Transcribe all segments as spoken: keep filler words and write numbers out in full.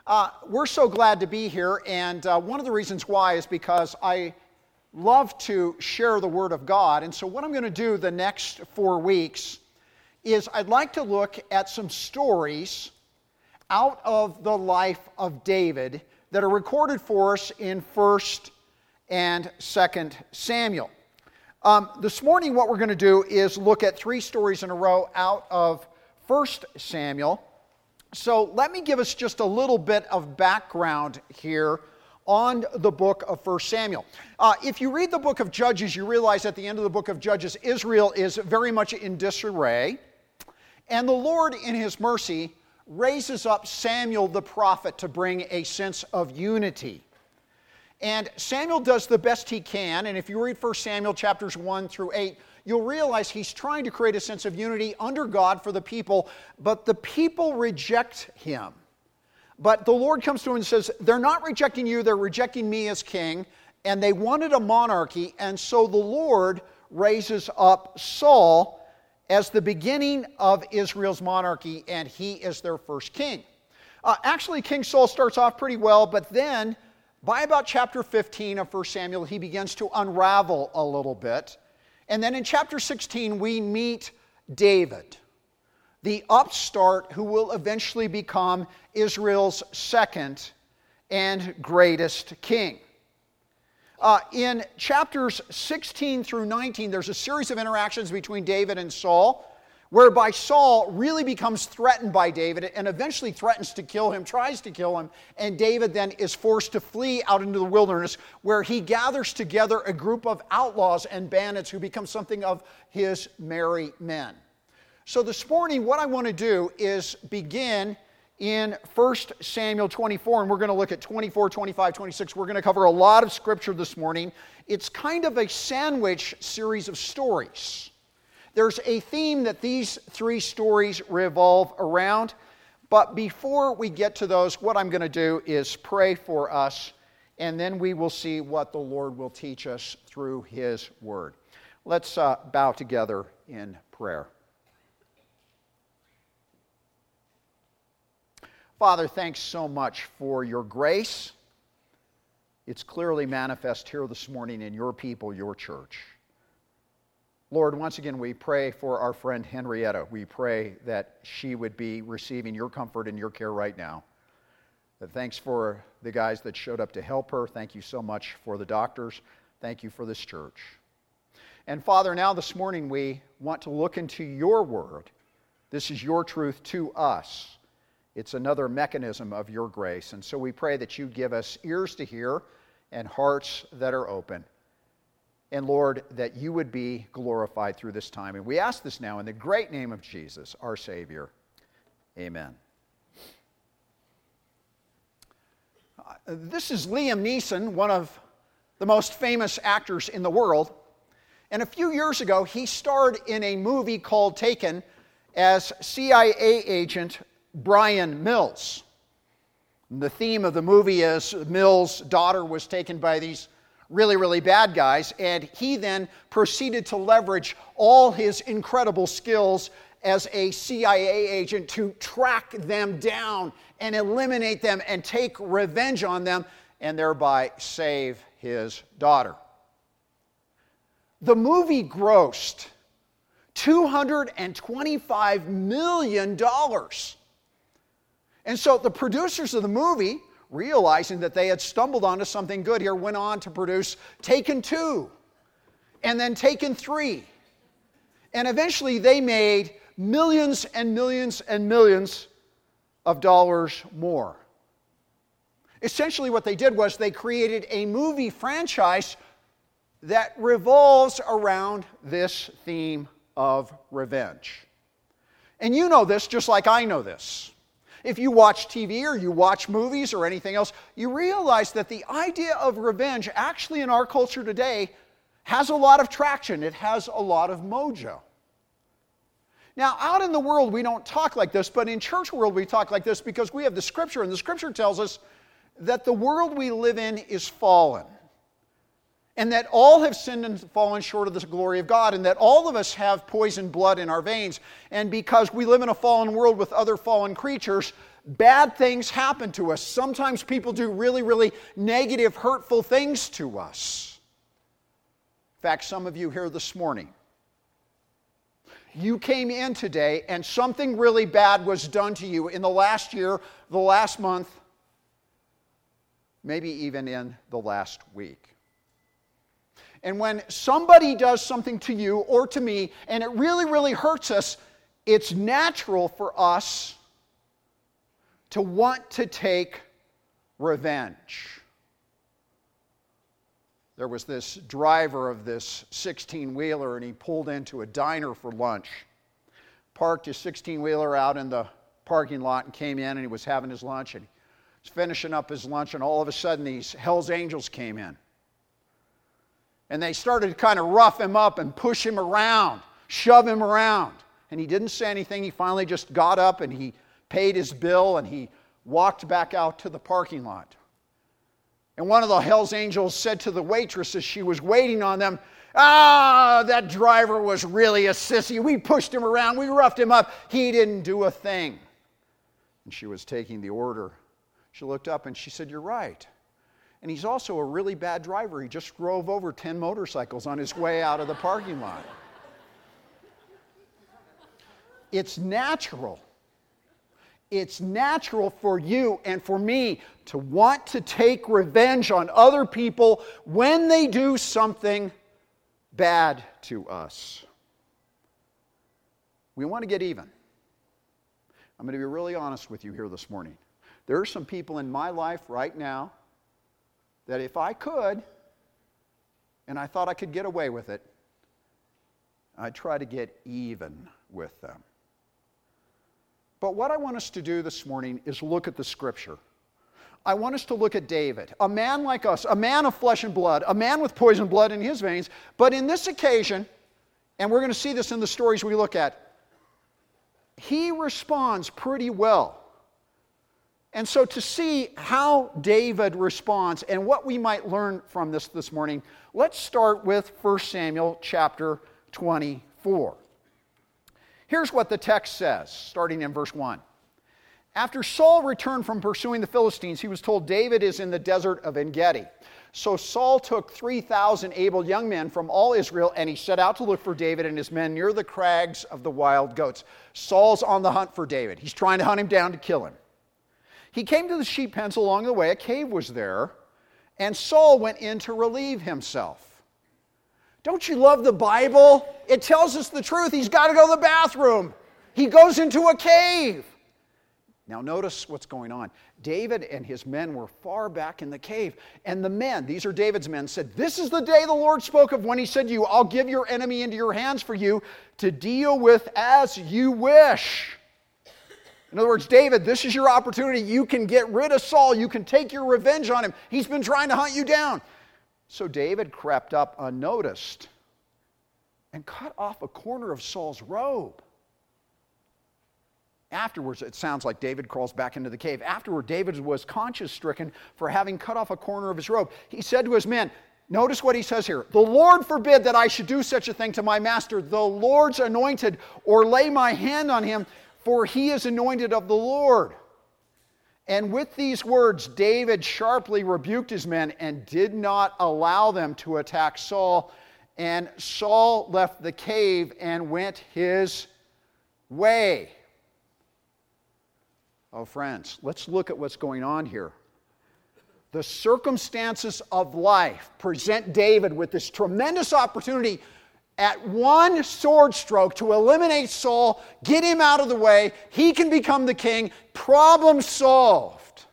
Uh, we're so glad to be here, and uh, one of the reasons why is because I love to share the Word of God. And so what I'm going to do the next four weeks is I'd like to look at some stories out of the life of David that are recorded for us in First and Second Samuel. Um, this morning what we're going to do is look at three stories in a row out of First Samuel. So let me give us just a little bit of background here on the book of First Samuel. Uh, if you read the book of Judges, you realize at the end of the book of Judges, Israel is very much in disarray. And the Lord, in His mercy, raises up Samuel the prophet to bring a sense of unity. And Samuel does the best he can, and if you read First Samuel chapters one through eight, you'll realize he's trying to create a sense of unity under God for the people, but the people reject him. But the Lord comes to him and says, they're not rejecting you, they're rejecting me as king, and they wanted a monarchy, and so the Lord raises up Saul as the beginning of Israel's monarchy, and he is their first king. Uh, actually, King Saul starts off pretty well, but then by about chapter fifteen of First Samuel, he begins to unravel a little bit. And then in chapter sixteen, we meet David, the upstart who will eventually become Israel's second and greatest king. Uh, in chapters sixteen through nineteen, there's a series of interactions between David and Saul, whereby Saul really becomes threatened by David and eventually threatens to kill him, tries to kill him, and David then is forced to flee out into the wilderness, where he gathers together a group of outlaws and bandits who become something of his merry men. So this morning, what I want to do is begin in First Samuel twenty-four, and we're going to look at twenty-four, twenty-five, twenty-six. We're going to cover a lot of scripture this morning. It's kind of a sandwich series of stories. There's a theme that these three stories revolve around, but before we get to those, what I'm going to do is pray for us, and then we will see what the Lord will teach us through His Word. Let's uh, bow together in prayer. Father, thanks so much for your grace. It's clearly manifest here this morning in your people, your church. Lord, once again, we pray for our friend Henrietta. We pray that she would be receiving your comfort and your care right now. Thanks for the guys that showed up to help her. Thank you so much for the doctors. Thank you for this church. And Father, now this morning we want to look into your word. This is your truth to us. It's another mechanism of your grace. And so we pray that you give us ears to hear and hearts that are open. And Lord, that you would be glorified through this time. And we ask this now in the great name of Jesus, our Savior. Amen. Uh, this is Liam Neeson, one of the most famous actors in the world. And a few years ago, he starred in a movie called Taken as C I A agent Brian Mills. And the theme of the movie is Mills' daughter was taken by these really, really bad guys, and he then proceeded to leverage all his incredible skills as a C I A agent to track them down and eliminate them and take revenge on them and thereby save his daughter. The movie grossed two hundred twenty-five million dollars. And so the producers of the movie, realizing that they had stumbled onto something good here, went on to produce Taken two, and then Taken three. And eventually they made millions and millions and millions of dollars more. Essentially what they did was they created a movie franchise that revolves around this theme of revenge. And you know this just like I know this. If you watch T V or you watch movies or anything else, you realize that the idea of revenge actually in our culture today has a lot of traction. It has a lot of mojo. Now, out in the world, we don't talk like this, but in church world, we talk like this because we have the Scripture, and the Scripture tells us that the world we live in is fallen, and that all have sinned and fallen short of the glory of God, and that all of us have poisoned blood in our veins. And because we live in a fallen world with other fallen creatures, bad things happen to us. Sometimes people do really, really negative, hurtful things to us. In fact, some of you here this morning, you came in today and something really bad was done to you in the last year, the last month, maybe even in the last week. And when somebody does something to you or to me, and it really, really hurts us, it's natural for us to want to take revenge. There was this driver of this sixteen-wheeler, and he pulled into a diner for lunch. Parked his sixteen-wheeler out in the parking lot and came in, and he was having his lunch, and he was finishing up his lunch, and all of a sudden these Hell's Angels came in. And they started to kind of rough him up and push him around, shove him around. And he didn't say anything. He finally just got up and he paid his bill and he walked back out to the parking lot. And one of the Hell's Angels said to the waitress as she was waiting on them, "Ah, that driver was really a sissy. We pushed him around. We roughed him up. He didn't do a thing." And she was taking the order. She looked up and she said, "You're right. And he's also a really bad driver. He just drove over ten motorcycles on his way out of the parking lot." It's natural. It's natural for you and for me to want to take revenge on other people when they do something bad to us. We want to get even. I'm going to be really honest with you here this morning. There are some people in my life right now that if I could, and I thought I could get away with it, I'd try to get even with them. But what I want us to do this morning is look at the Scripture. I want us to look at David, a man like us, a man of flesh and blood, a man with poison blood in his veins. But in this occasion, and we're going to see this in the stories we look at, he responds pretty well. And so to see how David responds and what we might learn from this this morning, let's start with First Samuel chapter twenty-four. Here's what the text says, starting in verse one. After Saul returned from pursuing the Philistines, he was told David is in the desert of En-Gedi. So Saul took three thousand able young men from all Israel, and he set out to look for David and his men near the crags of the wild goats. Saul's on the hunt for David. He's trying to hunt him down to kill him. He came to the sheep pens along the way. A cave was there, and Saul went in to relieve himself. Don't you love the Bible? It tells us the truth. He's got to go to the bathroom. He goes into a cave. Now notice what's going on. David and his men were far back in the cave, and the men, these are David's men, said, "This is the day the Lord spoke of when he said to you, I'll give your enemy into your hands for you to deal with as you wish." In other words, David, this is your opportunity. You can get rid of Saul. You can take your revenge on him. He's been trying to hunt you down. So David crept up unnoticed and cut off a corner of Saul's robe. Afterwards, it sounds like David crawls back into the cave. Afterward, David was conscience-stricken for having cut off a corner of his robe. He said to his men, notice what he says here, "The Lord forbid that I should do such a thing to my master, the Lord's anointed, or lay my hand on him, for he is anointed of the Lord." And with these words, David sharply rebuked his men and did not allow them to attack Saul. And Saul left the cave and went his way. Oh, friends, let's look at what's going on here. The circumstances of life present David with this tremendous opportunity at one sword stroke to eliminate Saul, get him out of the way, he can become the king, problem solved.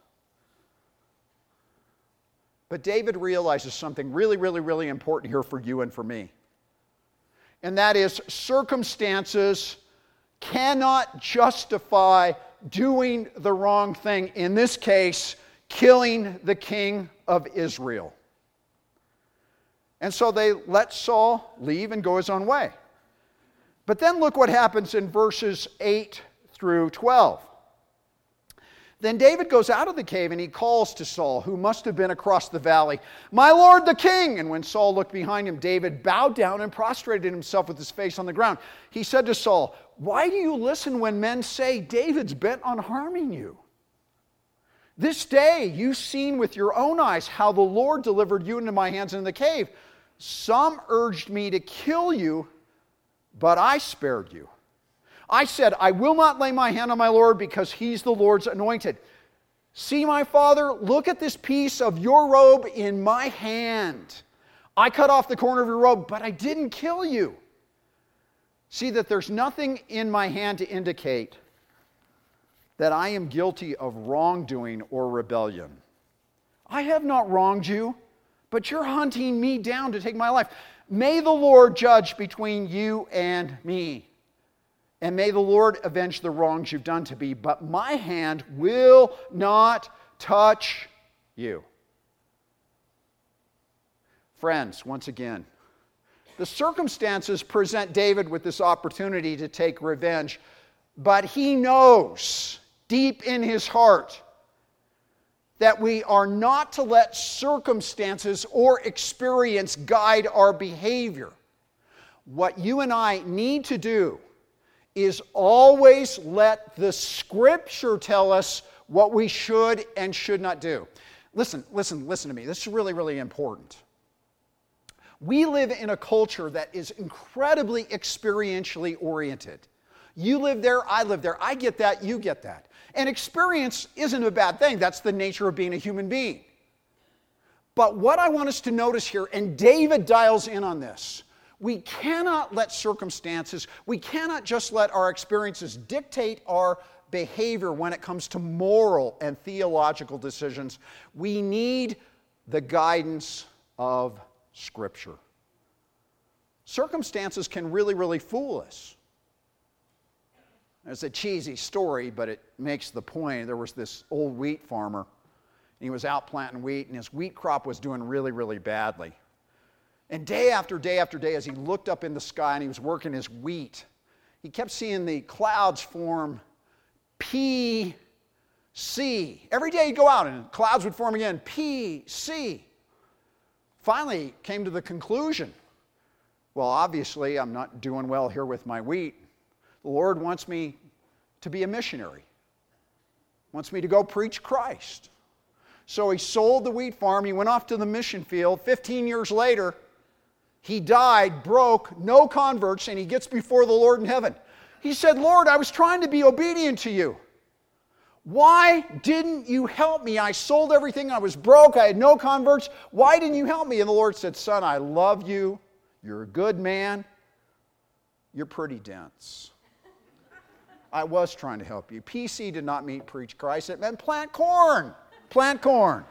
But David realizes something really, really, really important here for you and for me. And that is, circumstances cannot justify doing the wrong thing. In this case, killing the king of Israel. And so they let Saul leave and go his own way. But then look what happens in verses eight through twelve. Then David goes out of the cave and he calls to Saul, who must have been across the valley, "My lord the king!" And when Saul looked behind him, David bowed down and prostrated himself with his face on the ground. He said to Saul, "Why do you listen when men say David's bent on harming you? This day you've seen with your own eyes how the Lord delivered you into my hands in the cave. Some urged me to kill you, but I spared you. I said, I will not lay my hand on my Lord because he's the Lord's anointed. See, my father, look at this piece of your robe in my hand. I cut off the corner of your robe, but I didn't kill you. See that there's nothing in my hand to indicate that I am guilty of wrongdoing or rebellion. I have not wronged you, but you're hunting me down to take my life. May the Lord judge between you and me. And may the Lord avenge the wrongs you've done to me, but my hand will not touch you. Friends, once again, the circumstances present David with this opportunity to take revenge, but he knows deep in his heart that we are not to let circumstances or experience guide our behavior. What you and I need to do is always let the Scripture tell us what we should and should not do. Listen, listen, listen to me. This is really, really important. We live in a culture that is incredibly experientially oriented. You live there, I live there. I get that, you get that. And experience isn't a bad thing. That's the nature of being a human being. But what I want us to notice here, and David dials in on this, we cannot let circumstances, we cannot just let our experiences dictate our behavior when it comes to moral and theological decisions. We need the guidance of Scripture. Circumstances can really, really fool us. It's a cheesy story, but it makes the point. There was this old wheat farmer, and he was out planting wheat, and his wheat crop was doing really, really badly. And day after day after day, as he looked up in the sky and he was working his wheat, he kept seeing the clouds form P C. Every day he'd go out and clouds would form again, P C. Finally, he came to the conclusion, well, obviously I'm not doing well here with my wheat. The Lord wants me to be a missionary, wants me to go preach Christ. So he sold the wheat farm, he went off to the mission field. Fifteen years later, he died, broke, no converts, and he gets before the Lord in heaven. He said, Lord, I was trying to be obedient to you. Why didn't you help me? I sold everything, I was broke, I had no converts. Why didn't you help me? And the Lord said, son, I love you. You're a good man. You're pretty dense. I was trying to help you. P C did not mean preach Christ. It meant plant corn. Plant corn.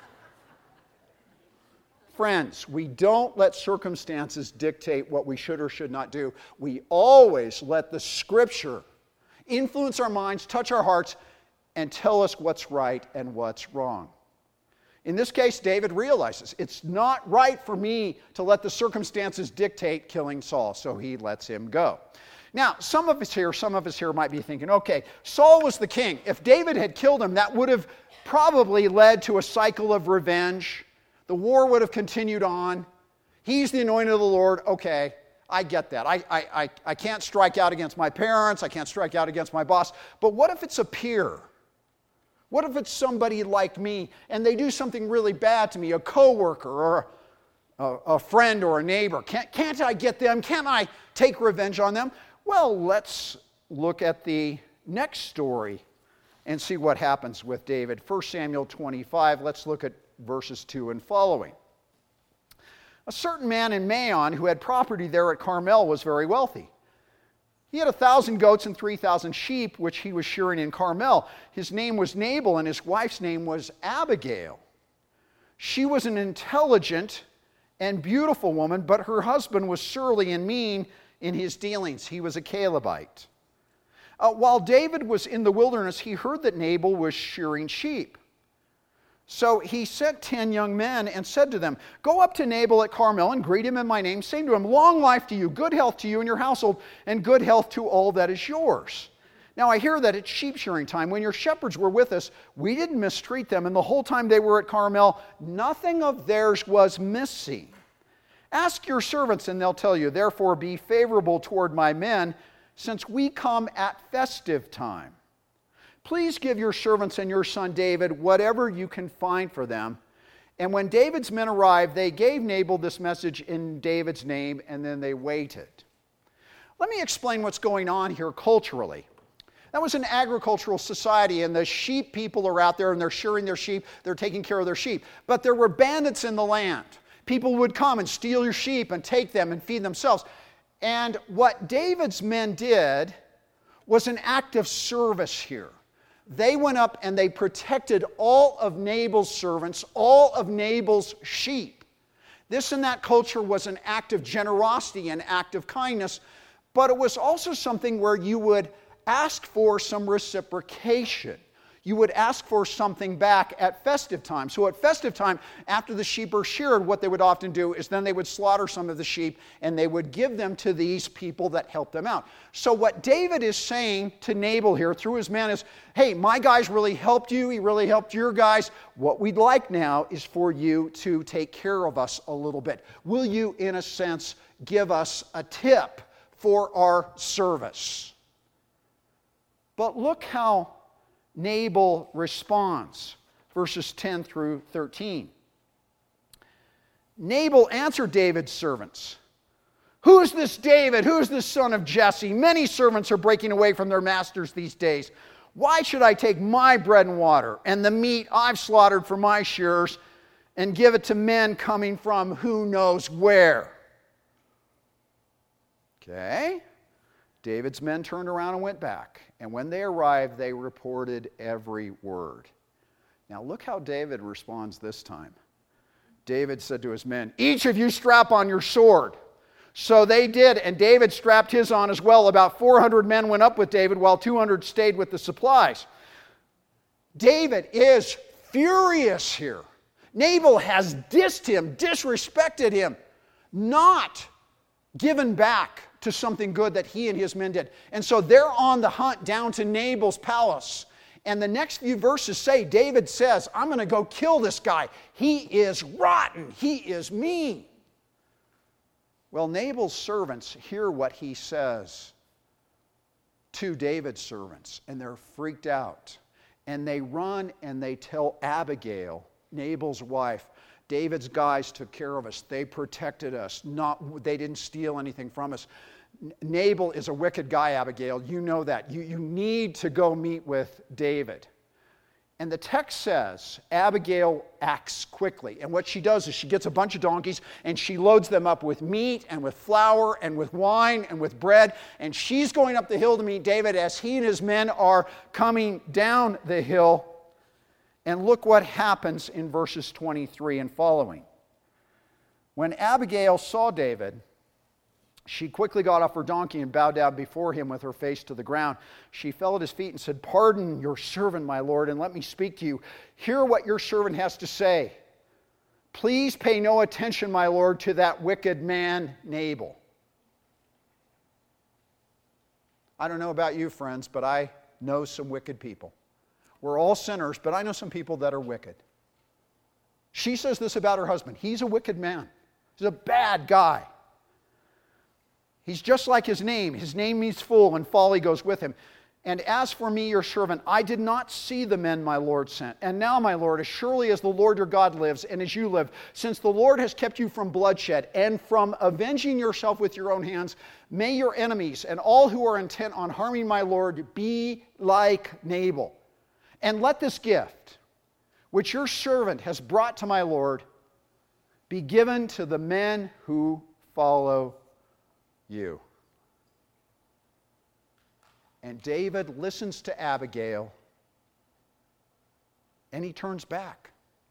Friends, we don't let circumstances dictate what we should or should not do. We always let the Scripture influence our minds, touch our hearts, and tell us what's right and what's wrong. In this case, David realizes it's not right for me to let the circumstances dictate killing Saul, so he lets him go. Now, some of us here, some of us here might be thinking, okay, Saul was the king. If David had killed him, that would have probably led to a cycle of revenge. The war would have continued on. He's the anointed of the Lord. Okay, I get that. I, I, I, I can't strike out against my parents. I can't strike out against my boss. But what if it's a peer? What if it's somebody like me and they do something really bad to me, a coworker or a, a, a friend or a neighbor? Can't, can't I get them? Can't I take revenge on them? Well, let's look at the next story and see what happens with David. First Samuel twenty-five, let's look at verses two and following. A certain man in Maon who had property there at Carmel was very wealthy. He had a thousand goats and three thousand sheep, which he was shearing in Carmel. His name was Nabal, and his wife's name was Abigail. She was an intelligent and beautiful woman, but her husband was surly and mean in his dealings. He was a Calebite. Uh, while David was in the wilderness, he heard that Nabal was shearing sheep. So he sent ten young men and said to them, go up to Nabal at Carmel and greet him in my name, saying to him, long life to you, good health to you and your household, and good health to all that is yours. Now I hear that it's sheep shearing time. When your shepherds were with us, we didn't mistreat them, and the whole time they were at Carmel, nothing of theirs was missing. Ask your servants, and they'll tell you, therefore be favorable toward my men, since we come at festive time. Please give your servants and your son David whatever you can find for them. And when David's men arrived, they gave Nabal this message in David's name, and then they waited. Let me explain what's going on here culturally. That was an agricultural society, and the sheep people are out there, and they're shearing their sheep, they're taking care of their sheep. But there were bandits in the land. People would come and steal your sheep and take them and feed themselves. And what David's men did was an act of service here. They went up and they protected all of Nabal's servants, all of Nabal's sheep. This in that culture was an act of generosity, an act of kindness, but it was also something where you would ask for some reciprocation. You would ask for something back at festive time. So at festive time, after the sheep are sheared, what they would often do is then they would slaughter some of the sheep and they would give them to these people that helped them out. So what David is saying to Nabal here through his men is, hey, my guys really helped you. He really helped your guys. What we'd like now is for you to take care of us a little bit. Will you, in a sense, give us a tip for our service? But look how Nabal responds, verses ten through thirteen. Nabal answered David's servants, "Who is this David? Who is this son of Jesse? Many servants are breaking away from their masters these days. Why should I take my bread and water and the meat I've slaughtered for my shearers and give it to men coming from who knows where?" Okay. David's men turned around and went back. And when they arrived, they reported every word. Now look how David responds this time. David said to his men, "Each of you strap on your sword." So they did, and David strapped his on as well. About four hundred men went up with David, while two hundred stayed with the supplies. David is furious here. Nabal has dissed him, disrespected him, not given back to something good that he and his men did. And so they're on the hunt down to Nabal's palace. And the next few verses say, David says, I'm going to go kill this guy. He is rotten. He is mean. Well, Nabal's servants hear what he says to David's servants, and they're freaked out. And they run and they tell Abigail, Nabal's wife, David's guys took care of us. They protected us. Not, they didn't steal anything from us. Nabal is a wicked guy, Abigail. You know that. You, you need to go meet with David. And the text says Abigail acts quickly. And what she does is she gets a bunch of donkeys and she loads them up with meat and with flour and with wine and with bread. And she's going up the hill to meet David as he and his men are coming down the hill. And look what happens in verses twenty-three and following. When Abigail saw David, she quickly got off her donkey and bowed down before him with her face to the ground. She fell at his feet and said, "Pardon your servant, my lord, and let me speak to you. Hear what your servant has to say. Please pay no attention, my lord, to that wicked man, Nabal." I don't know about you, friends, but I know some wicked people. We're all sinners, but I know some people that are wicked. She says this about her husband. He's a wicked man. He's a bad guy. He's just like his name. His name means fool, and folly goes with him. "And as for me, your servant, I did not see the men my Lord sent. And now, my Lord, as surely as the Lord your God lives, and as you live, since the Lord has kept you from bloodshed and from avenging yourself with your own hands, may your enemies and all who are intent on harming my Lord be like Nabal. And let this gift, which your servant has brought to my Lord, be given to the men who follow you." And David listens to Abigail, and he turns back.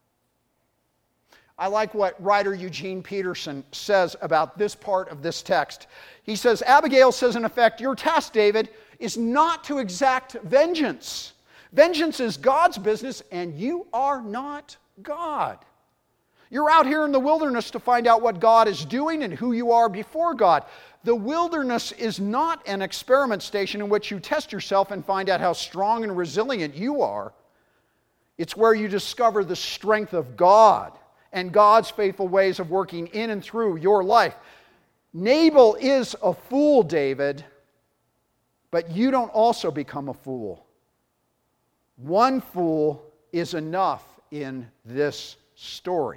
I like what writer Eugene Peterson says about this part of this text. He says, Abigail says, in effect, your task, David, is not to exact vengeance. Vengeance is God's business, and you are not God. You're out here in the wilderness to find out what God is doing and who you are before God. The wilderness is not an experiment station in which you test yourself and find out how strong and resilient you are. It's where you discover the strength of God and God's faithful ways of working in and through your life. Nabal is a fool, David, but you don't also become a fool. One fool is enough in this story.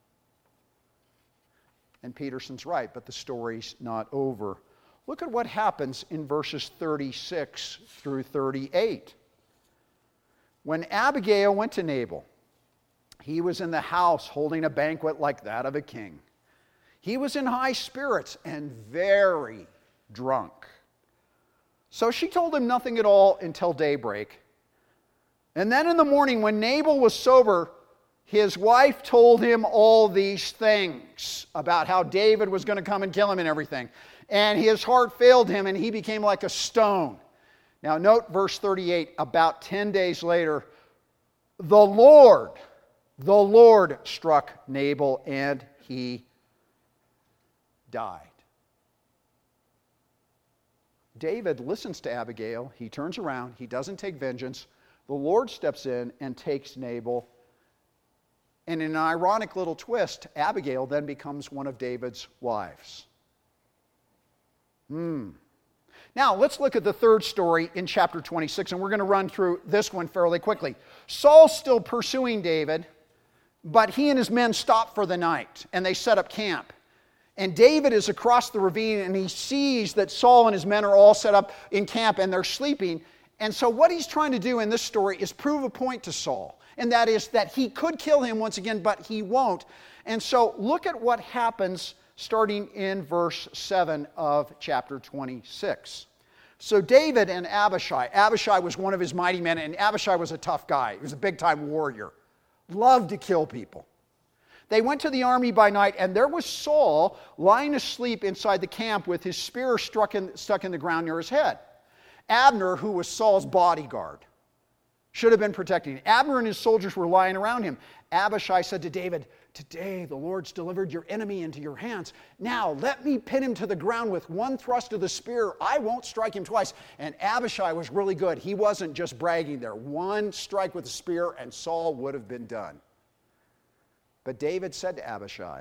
And Peterson's right, but the story's not over. Look at what happens in verses thirty-six through thirty-eight. When Abigail went to Nabal, he was in the house holding a banquet like that of a king. He was in high spirits and very drunk. So she told him nothing at all until daybreak. And then in the morning, when Nabal was sober, his wife told him all these things about how David was going to come and kill him and everything. And his heart failed him and he became like a stone. Now note verse thirty-eight, about ten days later, the Lord, the Lord struck Nabal and he died. David listens to Abigail. He turns around. He doesn't take vengeance. The Lord steps in and takes Nabal. And in an ironic little twist, Abigail then becomes one of David's wives. Hmm. Now, let's look at the third story in chapter twenty-six, and we're going to run through this one fairly quickly. Saul's still pursuing David, but he and his men stop for the night, and they set up camp. And David is across the ravine, and he sees that Saul and his men are all set up in camp, and they're sleeping. And so what he's trying to do in this story is prove a point to Saul, and that is that he could kill him once again, but he won't. And so look at what happens starting in verse seven of chapter twenty-six. So David and Abishai, Abishai was one of his mighty men, and Abishai was a tough guy. He was a big-time warrior. Loved to kill people. They went to the army by night, and there was Saul lying asleep inside the camp with his spear struck in, stuck in the ground near his head. Abner, who was Saul's bodyguard, should have been protecting him. Abner and his soldiers were lying around him. Abishai said to David, "Today the Lord's delivered your enemy into your hands. Now let me pin him to the ground with one thrust of the spear. I won't strike him twice." And Abishai was really good. He wasn't just bragging there. One strike with the spear and Saul would have been done. But David said to Abishai,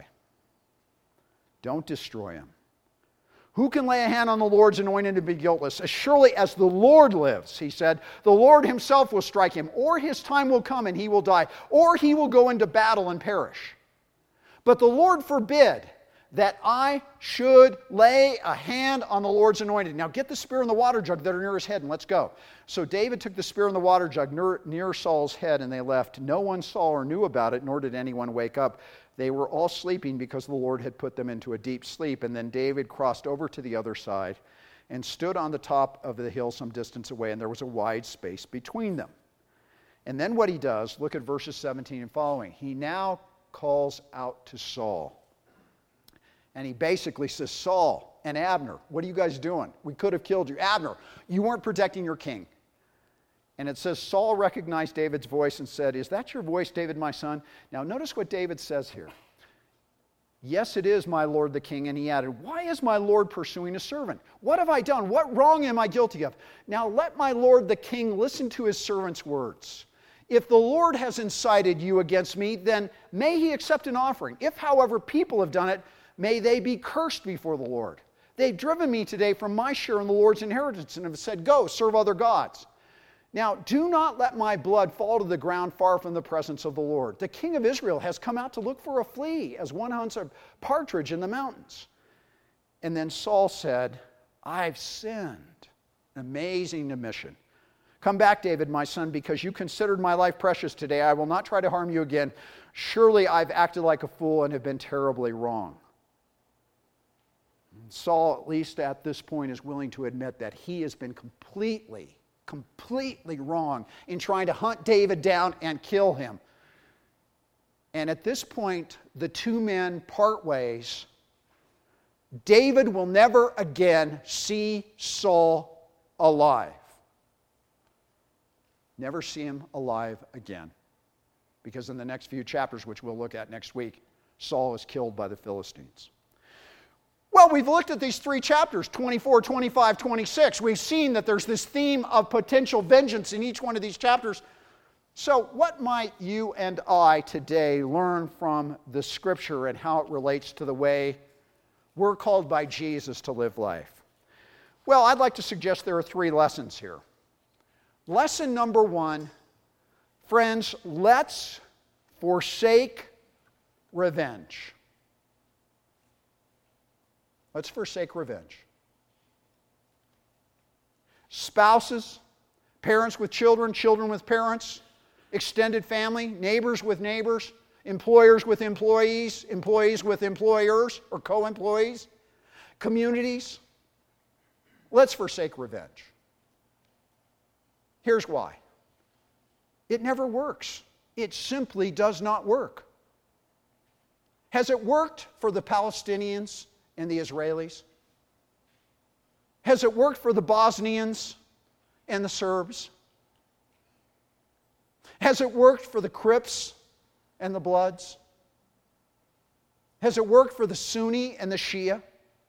"Don't destroy him. Who can lay a hand on the Lord's anointed and be guiltless? As surely as the Lord lives," he said, "the Lord himself will strike him, or his time will come and he will die, or he will go into battle and perish. But the Lord forbid that I should lay a hand on the Lord's anointed. Now get the spear and the water jug that are near his head and let's go." So David took the spear and the water jug near, near Saul's head and they left. No one saw or knew about it, nor did anyone wake up. They were all sleeping because the Lord had put them into a deep sleep. And then David crossed over to the other side and stood on the top of the hill some distance away, and there was a wide space between them. And then what he does, look at verses seventeen and following. He now calls out to Saul. And he basically says, "Saul and Abner, what are you guys doing? We could have killed you. Abner, you weren't protecting your king." And it says, Saul recognized David's voice and said, "Is that your voice, David, my son?" Now notice what David says here. "Yes, it is, my lord the king." And he added, "Why is my lord pursuing a servant? What have I done? What wrong am I guilty of? Now let my lord the king listen to his servant's words. If the Lord has incited you against me, then may he accept an offering. If, however, people have done it, may they be cursed before the Lord. They've driven me today from my share in the Lord's inheritance and have said, 'Go, serve other gods.' Now, do not let my blood fall to the ground far from the presence of the Lord. The king of Israel has come out to look for a flea, as one hunts a partridge in the mountains." And then Saul said, "I've sinned." Amazing admission. "Come back, David, my son, because you considered my life precious today. I will not try to harm you again. Surely I've acted like a fool and have been terribly wrong." Saul, at least at this point, is willing to admit that he has been completely completely wrong in trying to hunt David down and kill him. And at this point, the two men part ways. David will never again see Saul alive. Never see him alive again. Because in the next few chapters, which we'll look at next week, Saul is killed by the Philistines. Well, we've looked at these three chapters, twenty-four, twenty-five, twenty-six. We've seen that there's this theme of potential vengeance in each one of these chapters. So what might you and I today learn from the Scripture and how it relates to the way we're called by Jesus to live life? Well, I'd like to suggest there are three lessons here. Lesson number one, Friends, let's forsake revenge. Let's forsake revenge. Spouses, parents with children, children with parents, extended family, neighbors with neighbors, employers with employees, employees with employers or co-employees, communities. Let's forsake revenge. Here's why. It never works. It simply does not work. Has it worked for the Palestinians and the Israelis? Has it worked for the Bosnians and the Serbs? Has it worked for the Crips and the Bloods? Has it worked for the Sunni and the Shia?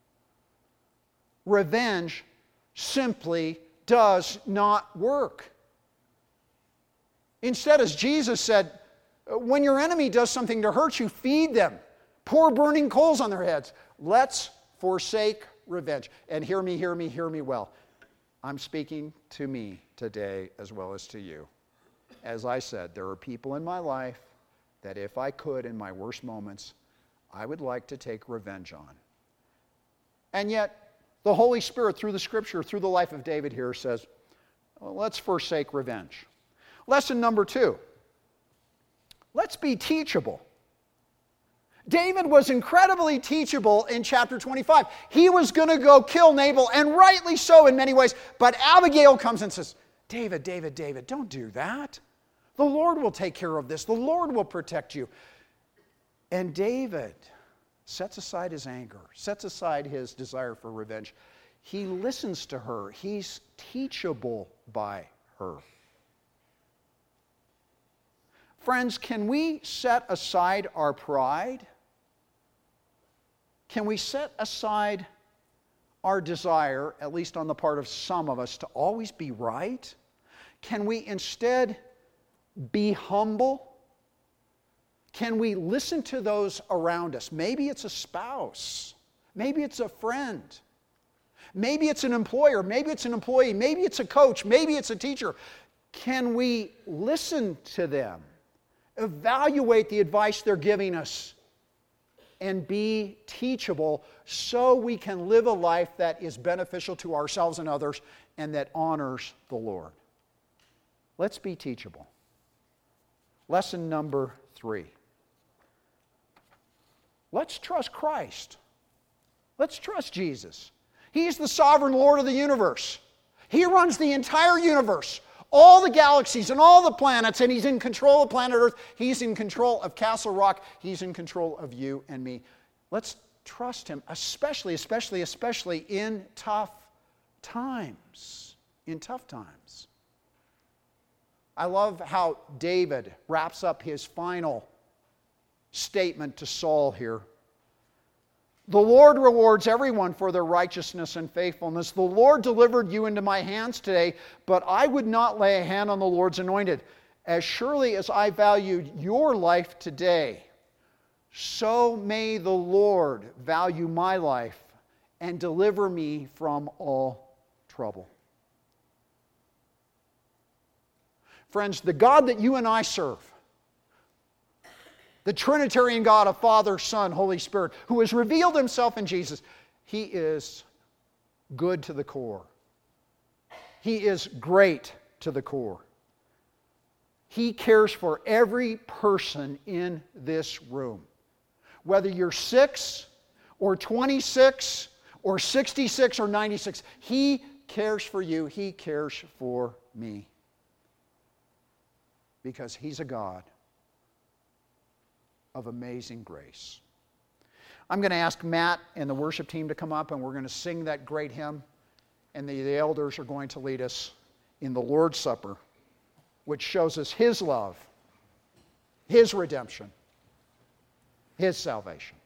Revenge simply does not work. Instead, as Jesus said, when your enemy does something to hurt you, feed them. Pour burning coals on their heads. Let's forsake revenge. And hear me, hear me, hear me well. I'm speaking to me today as well as to you. As I said, there are people in my life that if I could, in my worst moments, I would like to take revenge on. And yet, the Holy Spirit, through the Scripture, through the life of David here, says, well, let's forsake revenge. Lesson number two. Let's be teachable. David was incredibly teachable in chapter twenty-five. He was going to go kill Nabal, and rightly so in many ways. But Abigail comes and says, David, David, David, don't do that. The Lord will take care of this. The Lord will protect you. And David sets aside his anger, sets aside his desire for revenge. He listens to her. He's teachable by her. Friends, can we set aside our pride? Can we set aside our desire, at least on the part of some of us, to always be right? Can we instead be humble? Can we listen to those around us? Maybe it's a spouse. Maybe it's a friend. Maybe it's an employer. Maybe it's an employee. Maybe it's a coach. Maybe it's a teacher. Can we listen to them? Evaluate the advice they're giving us and be teachable so we can live a life that is beneficial to ourselves and others and that honors the Lord. Let's be teachable. Lesson number three. Let's trust Christ. Let's trust Jesus. He's the sovereign Lord of the universe. He runs the entire universe, all the galaxies and all the planets, and He's in control of planet Earth. He's in control of Castle Rock. He's in control of you and me. Let's trust Him, especially, especially, especially in tough times. In tough times. I love how David wraps up his final statement to Saul here. The Lord rewards everyone for their righteousness and faithfulness. The Lord delivered you into my hands today, but I would not lay a hand on the Lord's anointed. As surely as I valued your life today, so may the Lord value my life and deliver me from all trouble. Friends, the God that you and I serve, the Trinitarian God of Father, Son, Holy Spirit, who has revealed Himself in Jesus, He is good to the core. He is great to the core. He cares for every person in this room. Whether you're six or twenty-six or sixty-six or ninety-six, He cares for you. He cares for me. Because He's a God of amazing grace. I'm going to ask Matt and the worship team to come up, and we're going to sing that great hymn, and the, the elders are going to lead us in the Lord's Supper, which shows us His love, His redemption, His salvation.